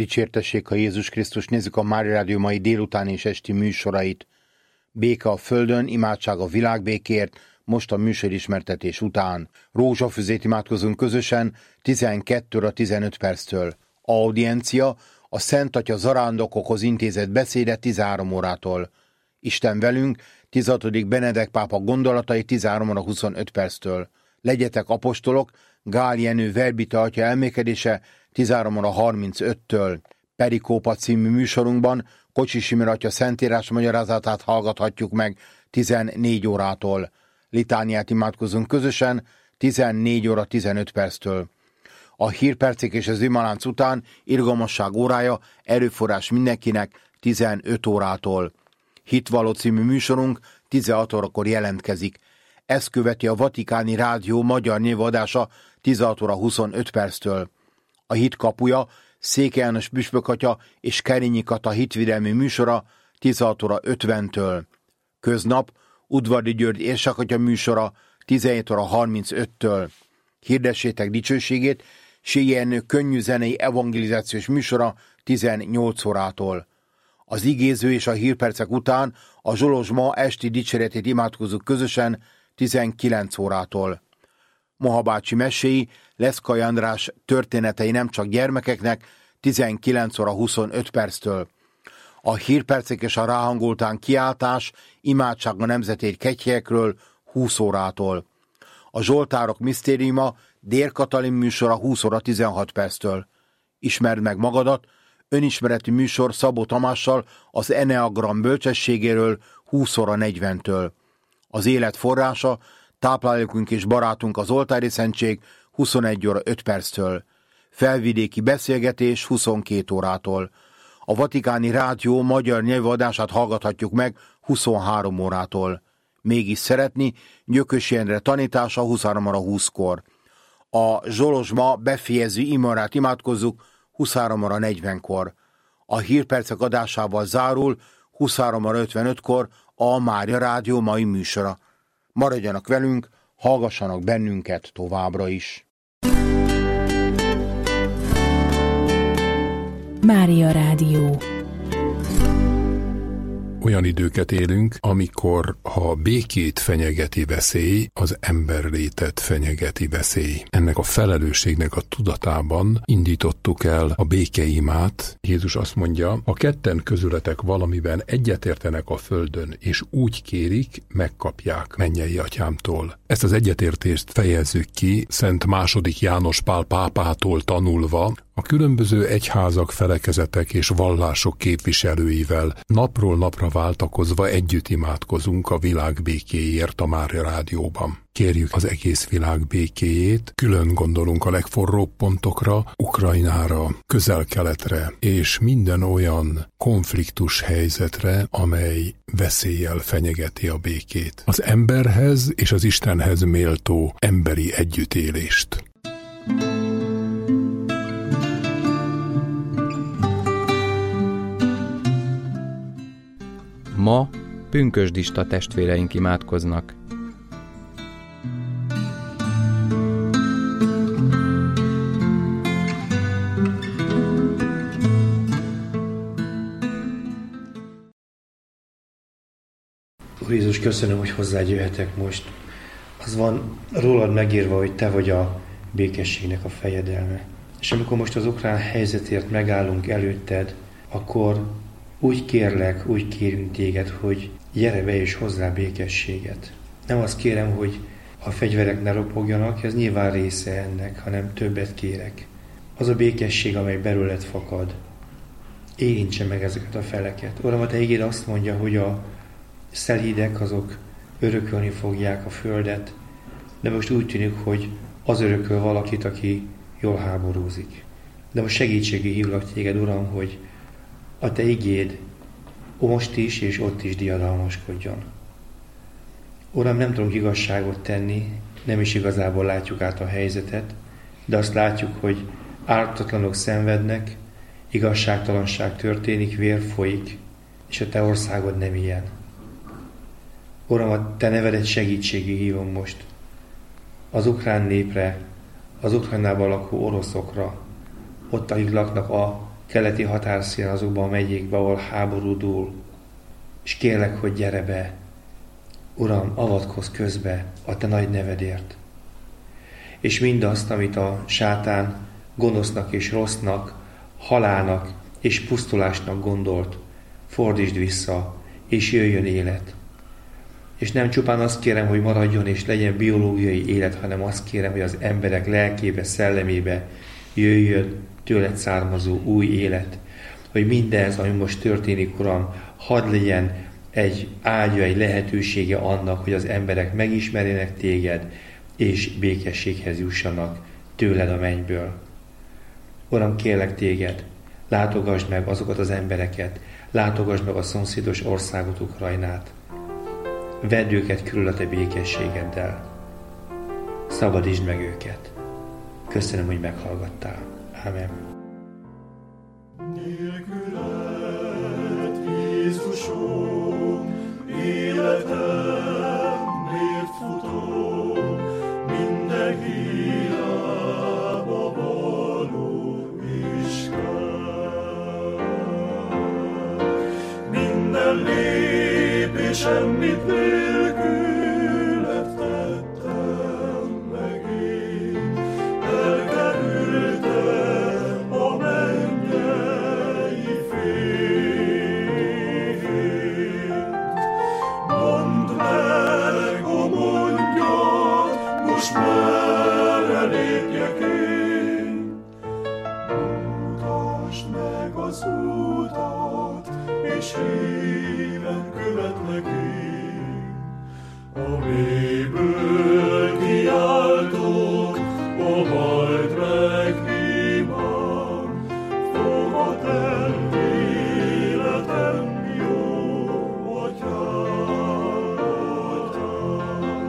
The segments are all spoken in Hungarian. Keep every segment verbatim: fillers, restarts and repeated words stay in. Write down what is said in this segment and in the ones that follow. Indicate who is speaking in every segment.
Speaker 1: Dicsértessék a Jézus Krisztus, nézzük a Mária Rádió mai délután és esti műsorait. Béke a földön, imádság a világbékért, most a műsorismertetés után. Rózsafüzét imádkozunk közösen tizenkét óra tizenöt perctől. Audiencia, a Szent Atya zarándokokhoz intézett beszéde tizenhárom órától. Isten velünk, tizenhatodik Benedek pápa gondolatai tizenhárom óra huszonöt perctől. Legyetek apostolok, Gál Jenő Verbita atya elmékedése tizenhárom óra harmincöttől. Perikópa című műsorunkban Kocsis Imre atya szentírás magyarázatát hallgathatjuk meg tizennégy órától. Litániát imádkozunk közösen tizennégy óra tizenöt perctől. A hírpercek és az imalánc után irgalmasság órája, erőforrás mindenkinek tizenöt órától. Hitvalló című műsorunk tizenhat órakor jelentkezik. Ezt követi a Vatikáni Rádió magyar névadása tizenhat óra huszonöt perctől. A hit kapuja, Székely János püspök atya és Kerényi Kata hitvédelmi műsora tizenhat óra ötventől. Köznap Udvari György érsakatya műsora tizenhét óra harmincöttől. Hirdessétek dicsőségét, Ségi Ernő könnyű zenei evangelizációs műsora tizennyolc órától. Az igéző és a hírpercek után a Zsolozsma esti dicséretét imádkozunk közösen tizenkilenc órától. Moha bácsi meséi, Leszkai András történetei nem csak gyermekeknek tizenkilenc óra huszonöt perctől. A hírpercek és a ráhangoltán kiáltás, imádság a nemzetét kegyhelyekről húsz órától. A Zsoltárok misztériuma, Dér Katalin műsora húsz óra tizenhat perctől. Ismerd meg magadat, önismereti műsor Szabó Tamással az Eneagram bölcsességéről húsz óra negyventől. Az élet forrása, táplálékunk és barátunk az Oltári Szentség huszonegy óra öt perctől. Felvidéki beszélgetés huszonkét órától. A Vatikáni Rádió magyar nyelvadását hallgathatjuk meg huszonhárom órától. Mégis szeretni, Gyökösi Endre tanítása huszonhárom óra húszkor. A Zsolozsma befejező imarát imádkozzuk huszonhárom óra negyvenkor. A hírpercek adásával zárul huszonhárom óra ötvenötkor a Mária Rádió mai műsora. Maradjanak velünk, hallgassanak bennünket továbbra is.
Speaker 2: Mária Rádió.
Speaker 3: Olyan időket élünk, amikor ha a békét fenyegeti veszély, az emberlétet fenyegeti veszély. Ennek a felelősségnek a tudatában indítottuk el a békeimát. Jézus azt mondja, ha ketten közületek valamiben egyetértenek a földön, és úgy kérik, megkapják mennyei atyámtól. Ezt az egyetértést fejezzük ki Szent második János Pál pápától tanulva, a különböző egyházak, felekezetek és vallások képviselőivel napról napra váltakozva együtt imádkozunk a világ békéért a Mária Rádióban. Kérjük az egész világ békéjét, külön gondolunk a legforróbb pontokra, Ukrajnára, Közel-Keletre és minden olyan konfliktus helyzetre, amely veszéllyel fenyegeti a békét. Az emberhez és az Istenhez méltó emberi együttélést.
Speaker 4: Ma pünkösdista testvéreink imádkoznak.
Speaker 5: Úr Jézus, köszönöm, hogy hozzád jöhetek most. Az van rólad megírva, hogy te vagy a békességnek a fejedelme. És amikor most az ukrán helyzetért megállunk előtted, akkor úgy kérlek, úgy kérünk téged, hogy gyere be és hozzá békességet. Nem azt kérem, hogy a fegyverek ne ropogjanak, ez nyilván része ennek, hanem többet kérek. Az a békesség, amely belőled fakad, érintse meg ezeket a feleket. Uram, a te igéd azt mondja, hogy a szelídek azok örökölni fogják a földet, de most úgy tűnik, hogy az örököl valakit, aki jól háborúzik. De most segítségé hívlak téged, Uram, hogy a te igéd most is és ott is diadalmaskodjon. Uram, nem tudunk igazságot tenni, nem is igazából látjuk át a helyzetet, de azt látjuk, hogy ártatlanok szenvednek, igazságtalanság történik, vér folyik, és a te országod nem ilyen. Uram, a te nevedet segítségé hívom most az ukrán népre, az Ukrajnában lakó oroszokra, ott, akik laknak a keleti határszínen, azokban a megyékben, ahol háború dúl, és kérlek, hogy gyere be, Uram, avatkozz közbe a te nagy nevedért. És mindazt, amit a sátán gonosznak és rossznak, halálnak és pusztulásnak gondolt, fordítsd vissza, és jöjjön élet. És nem csupán azt kérem, hogy maradjon és legyen biológiai élet, hanem azt kérem, hogy az emberek lelkébe, szellemébe jöjjön tőled származó új élet. Hogy mindez, ami most történik, Uram, hadd legyen egy ágya, egy lehetősége annak, hogy az emberek megismerjenek téged, és békességhez jussanak tőled a mennyből. Uram, kérlek téged, látogasd meg azokat az embereket, látogasd meg a szomszédos országot, Ukrajnát. Vedd őket körül a te békességeddel. Szabadítsd meg őket. Köszönöm, hogy meghallgattál. Ámen.
Speaker 6: Nélküled, Jézusom, életem, miért futok, minden hiába való is kell. Minden lépésem, mit nélküled tettem meg én, elkerültem a mennyei fényt. Mondd meg a mondjat, most merre lépjek én. Mutasd meg az utat, és híven követlek én. A mélyből kiáltok, ó, halld meg imám, fogad el életem jó atyám, atyám.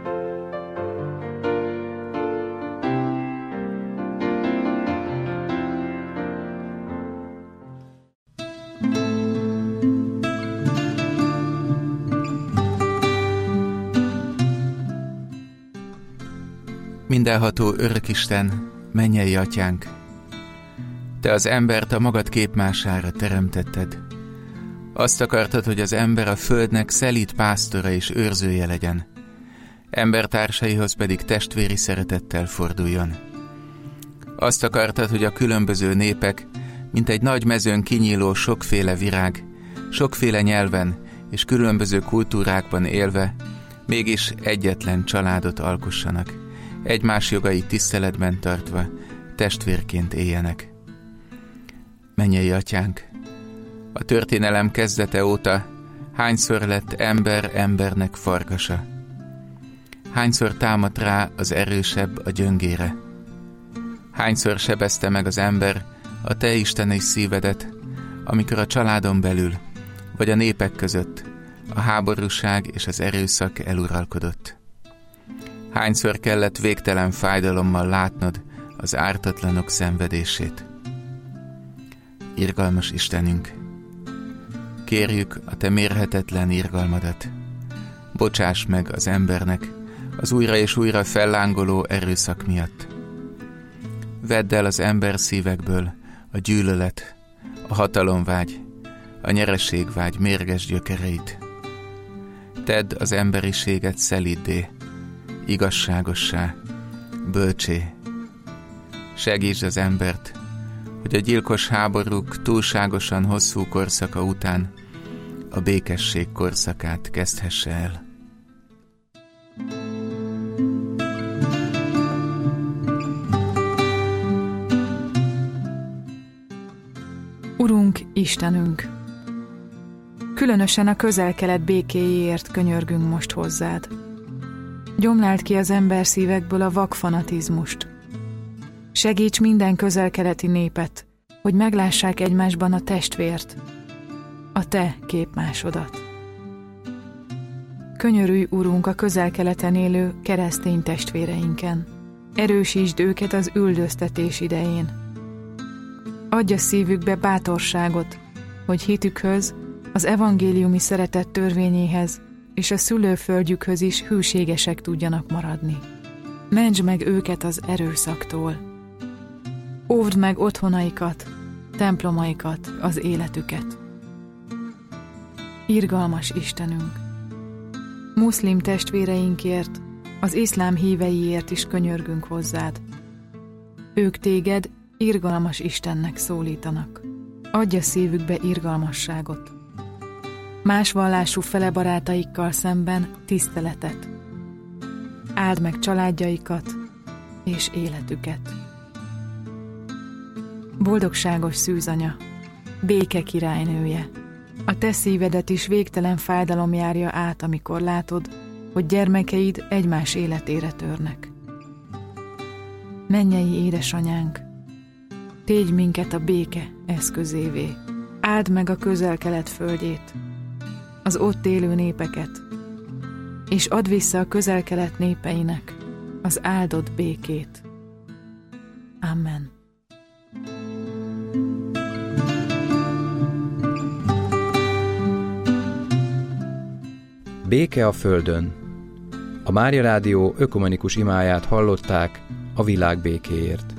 Speaker 7: Mindenható Örökisten, mennyei atyánk, te az embert a magad képmására teremtetted. Azt akartad, hogy az ember a földnek szelíd pásztora és őrzője legyen, embertársaihoz pedig testvéri szeretettel forduljon. Azt akartad, hogy a különböző népek, mint egy nagy mezőn kinyíló sokféle virág, sokféle nyelven és különböző kultúrákban élve, mégis egyetlen családot alkossanak, egymás jogait tiszteletben tartva, testvérként éljenek. Mennyei atyánk, a történelem kezdete óta hányszor lett ember embernek farkasa? Hányszor támadt rá az erősebb a gyöngére? Hányszor sebezte meg az ember a te isteni szívedet, amikor a családon belül, vagy a népek között a háborúság és az erőszak eluralkodott? Hányszor kellett végtelen fájdalommal látnod az ártatlanok szenvedését? Irgalmas Istenünk, kérjük a te mérhetetlen irgalmadat. Bocsáss meg az embernek az újra és újra fellángoló erőszak miatt. Vedd el az ember szívekből a gyűlölet, a hatalomvágy, a nyereségvágy mérges gyökereit. Tedd az emberiséget szeliddé, igazságossá, bölcsé. Segítsd az embert, hogy a gyilkos háborúk túlságosan hosszú korszaka után a békesség korszakát kezdhesse el.
Speaker 2: Urunk, Istenünk! Különösen a közel-kelet békéjéért könyörgünk most hozzád. Gyomláld ki az ember szívekből a vakfanatizmust. Segíts minden közel-keleti népet, hogy meglássák egymásban a testvért, a te képmásodat. Könyörülj, Urunk, a közel-keleten élő keresztény testvéreinken. Erősítsd őket az üldöztetés idején. Adj a szívükbe bátorságot, hogy hitükhöz, az evangéliumi szeretet törvényéhez és a szülőföldjükhöz is hűségesek tudjanak maradni. Mentsd meg őket az erőszaktól. Óvd meg otthonaikat, templomaikat, az életüket. Irgalmas Istenünk! Muszlim testvéreinkért, az iszlám híveiért is könyörgünk hozzád. Ők téged irgalmas Istennek szólítanak. Adj a szívükbe irgalmasságot. Más vallású fele barátaikkal szemben tiszteletet. Áld meg családjaikat és életüket. Boldogságos szűzanya, béke királynője, a te szívedet is végtelen fájdalom járja át, amikor látod, hogy gyermekeid egymás életére törnek. Mennyei édesanyánk, tégy minket a béke eszközévé, áld meg a Közel-Kelet földjét, az ott élő népeket, és add vissza a Közel-Kelet népeinek az áldott békét. Amen.
Speaker 4: Béke a földön. A Mária Rádió ökumenikus imáját hallották a világ békéért.